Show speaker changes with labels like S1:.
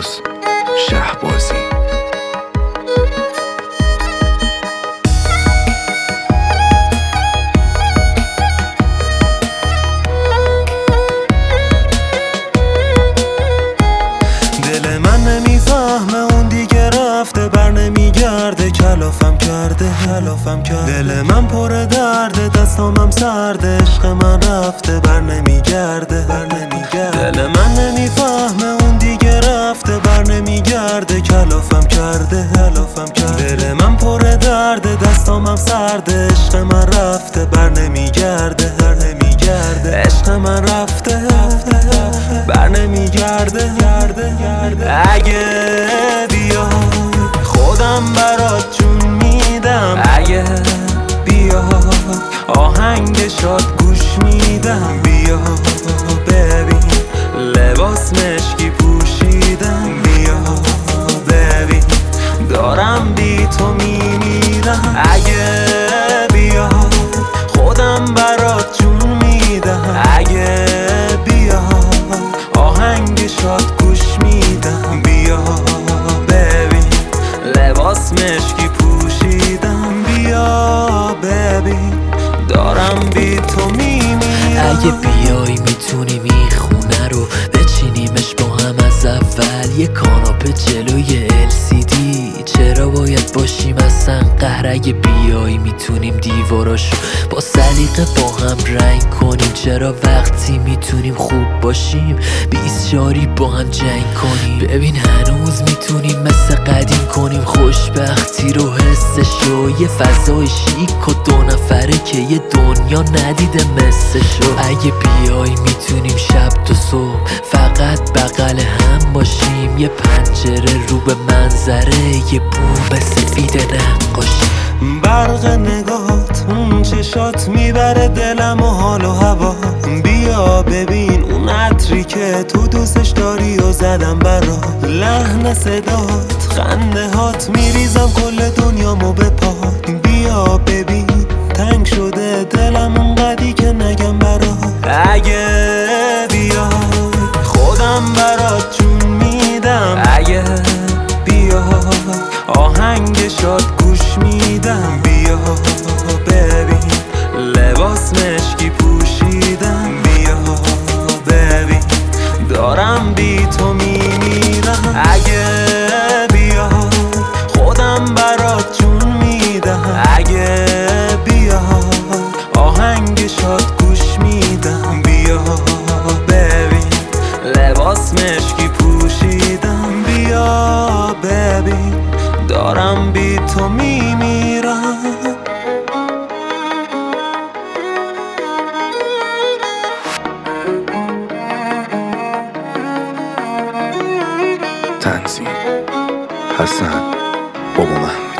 S1: عباس شهبازی.
S2: دل من نمیفهمه اون دیگه رفته بر نمیگرده، کلافم کرده. دل من پر درده، دستامم سرده، عشق من رفته بر نمیگرده. دل من نمیفهمه اون دیگه رفته بر نمیگرده، کلافم کرده. دل من پر درده، دستامم سرده، عشق من رفته بر نمیگرده. عشق من رفته بر نمیگرده. اگه بیا خودم برات جون میدم، اگه بیا آهنگ شاد گوش میدم. بیا ببین لباس مشکی پوشیدم، بیا ببین دارم بی تو میمیرم. اگه بیا خودم برات جون میدم، اگه بیا آهنگ شاد گوش میدم. بیا ببین لباس مشکی پوشیدم، بیا ببین دارم بی تو میمیرم.
S3: اگه بیای میتونیم این خونه رو بچینیمش با هم از اول، یه کاناپه جلوی LCD، چرا باید باشیم اصلا قهر؟ اگه بیای میتونیم دیواراشو با سلیقه با هم رنگ کنیم، چرا وقتی میتونیم خوب باشیم 20 جاری با هم جنگ کنیم؟ ببین هنوز میتونیم مثل قدیم کنیم خوشبختی رو حسشو، یه فضای شیک و 2 نفره که یه دنیا ندیده مثلشو. اگه بیای میتونیم شب تا صبح فقط بغل هم باشیم، یه پنجره رو به منظره، یه بوم سفید نقاشی.
S2: برق نگات اون چشات میبره دلم و حال و هوا. بیا ببین اون عطری که تو دوستش داری و زدم برا، لحن صدات خنده هات میریزم کل دنیامو به پا. بیا ببین تنگ شده دلم اونقدی که نگم برا. اگه بیا خودم برات جون میدم، اگه بیا آهنگ شاد گوش میدم. بیا ببین لباس مشکی پوشیدم، بیا ببین دارم بی تو میمیرم. اگه بیا خودم برات جون میدم، اگه بیا آهنگ شاد گوش میدم. بیا ببین لباس مشکی پوشیدم، بیا ببین دارم بی تو میمیرم.
S1: تنظیم حسن بابا محمود.